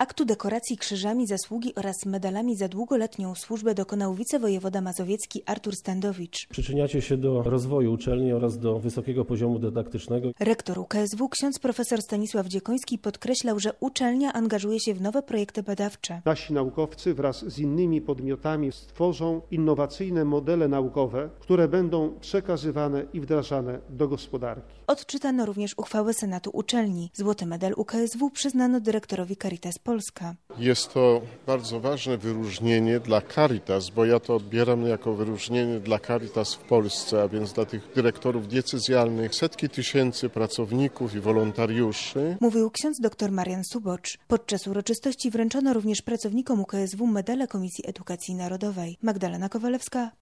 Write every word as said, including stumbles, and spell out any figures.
Aktu dekoracji krzyżami zasługi oraz medalami za długoletnią służbę dokonał wicewojewoda mazowiecki Artur Standowicz. Przyczyniacie się do rozwoju uczelni oraz do wysokiego poziomu dydaktycznego. Rektor U K S W ksiądz profesor Stanisław Dziekoński podkreślał, że uczelnia angażuje się w nowe projekty badawcze. Nasi naukowcy wraz z innymi podmiotami stworzą innowacyjne modele naukowe, które będą przekazywane i wdrażane do gospodarki. Odczytano również uchwałę Senatu Uczelni. Złoty medal U K S W przyznano dyrektorowi Caritas Polska. Jest to bardzo ważne wyróżnienie dla Caritas, bo ja to odbieram jako wyróżnienie dla Caritas w Polsce, a więc dla tych dyrektorów diecezjalnych, setki tysięcy pracowników i wolontariuszy. Mówił ksiądz dr Marian Subocz. Podczas uroczystości wręczono również pracownikom U K S W medale Komisji Edukacji Narodowej. Magdalena Kowalewska,